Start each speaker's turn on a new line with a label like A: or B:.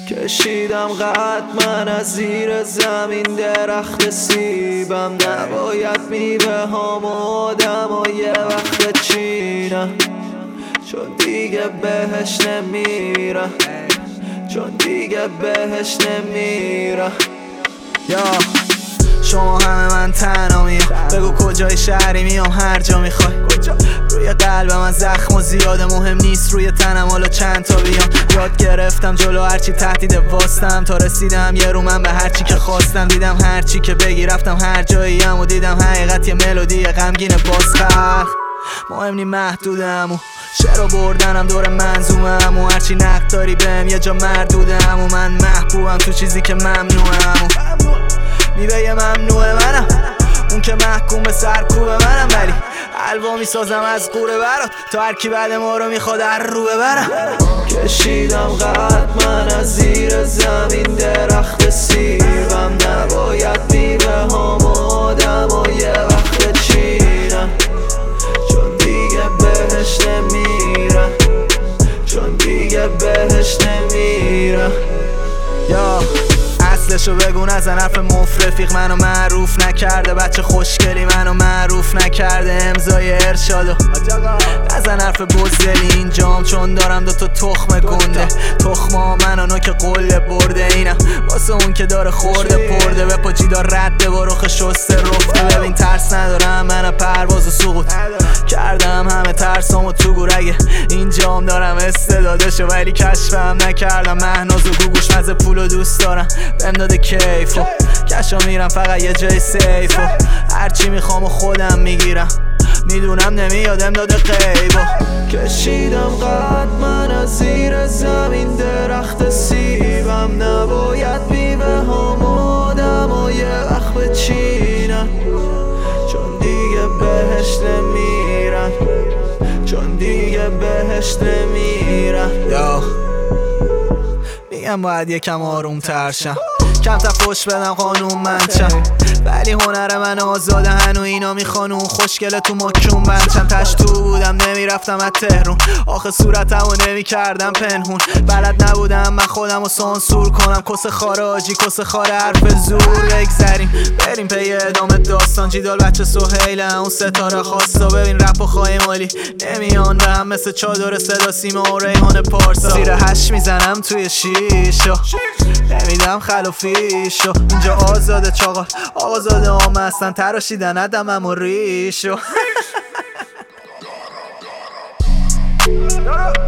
A: کشیدم قد من از زیر زمین درخت سیبم، نباید میوه هام آدم و یه وقت چینم، چون دیگه بهش نمیرم، چون دیگه بهش نمیرم.
B: یا شما همه من تنها میام، بگو کجای شهری میام هر جا میخوای. روی قلب من زخم و زیاده، مهم نیست روی تنم حالا چند تا بیام. یاد گرفتم جلو هرچی تهدید واستم، تا رسیدم یه رو من به هرچی که خواستم. دیدم هرچی که بگی رفتم هر جاییم و دیدم حقیقت یه ملودی غمگین بازخلق. مهم نی محدودم و شعر بردنم دور منظومم، و هرچی نقد داری بهم یه جا مردودم، و من محبوبم تو چیزی که ممنوعم. میوه ممنوع منم، اون که محکوم به سرکوب منم، ولی حلوا میسازم از قوره برات تا هر کی بعد ما رو میخواد هر رو ببرم.
A: کشیدم قد من از زیر زمین درخت سیبم، نباید میوه هام آدم و یه وقت چینم، چون دیگه بهش نمیرم، چون دیگه بهش نمیرم.
B: یا اصلشو بگو نزن حرف مفرفیق، منو معروف نکرده، بچه خوشگلی منو معروف نکرده، امضای ارشادو نزن حرف بزدلی اینجام، چون دارم دوتا تخم گنده، تخما منو نوک قله برده، اینم واسه اون که داره خورده پرده، به پا جیدار رده با رخ شسته رفته. ببین ترس ندارم من پرواز و سقوط کردم، همه ترسامو تو گورگه اینجام دارم استعدادشو، ولی کشفم نکردم. مهناز و گوگوش مزه پولو دوست دارم، بهم داده کیفو کشا میرم فقط یه جای سیفو، هرچی میخوام و خودم میگیرم، میدونم نمیادم داده غیبو.
A: کشیدم قد من از زیر زمین درخت سیبم، نباید میوه هام آدم و یه وقت بچینم، چون دیگه بهش نمیرم، چون دیگه بهش نمیرم.
B: یا میگم باید یکم آروم ترشم، کم تفوش بدم قانون منچم، ولی هنر من آزاده هنو اینا میخوان اون خوشگله تو مکون بنچم. تش تو بودم نمیرفتم از تهرون، آخه صورتمو نمیکردم پنهون، بلد نبودم من خودمو سانسور کنم، کس خاره آجی کس خاره حرف زور. بگذریم بریم پی ادامه داستان، جیدال بچه سهیله اون ستاره خواستا، ببین رپ و خواهی مالی نمیان به هم مثل چادر صدا سیما و ریحان پارسا، زیر هش میزنم توی شیشو نمیدم خلافیشو، اینجا آزاده چاقال آزاده آمه هستن، تراشیدن ادمم و ریشو